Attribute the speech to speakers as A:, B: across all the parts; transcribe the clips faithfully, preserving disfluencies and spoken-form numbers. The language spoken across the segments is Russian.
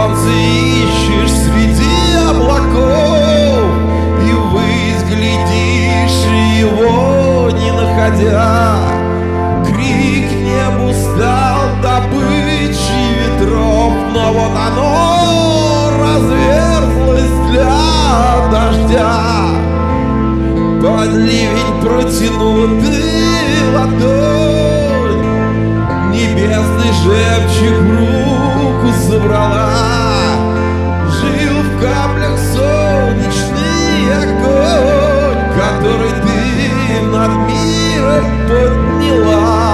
A: солнце ищешь среди облаков, и ввысь глядишь, его не находя. Крик небу стал добычей ветров, но вот оно разверзлось для дождя. Под ливень протянутый ладонь небесный жемчуг в руку забрала. Жил в каплях солнечный огонь, который ты над миром подняла.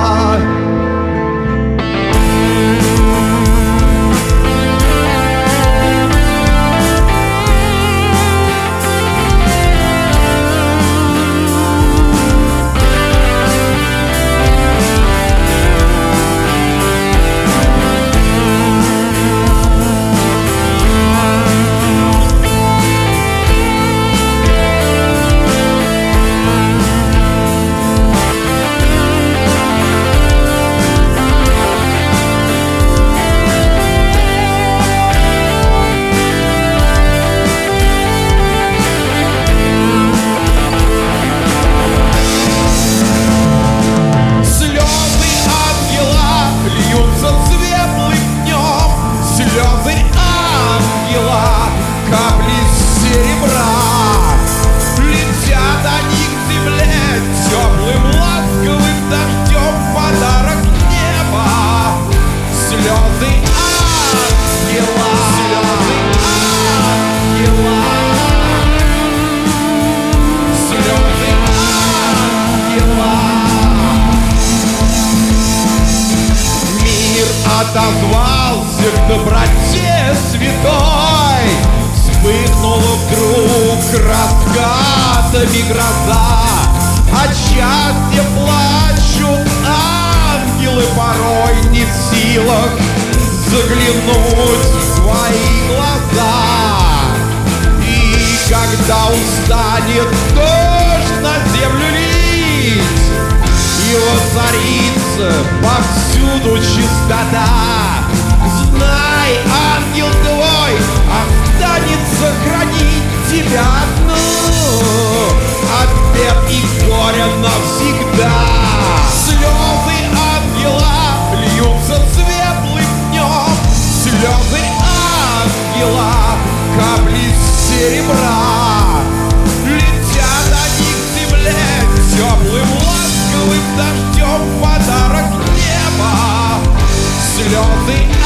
A: Отозвался к доброте святой, вспыхнула вдруг раскатами гроза. От счастья плачут ангелы, порой не в силах заглянуть в твои глаза. И когда устанет дождь на землю лить, и воцарится повсюду чистота, знай, ангел твой останется хранить тебя одну от бед и горя навсегда. Слезы ангела льются светлым днем, слезы ангела капли серебра. Летят они к земле теплым ласковым дождем, подарок неба. Слезы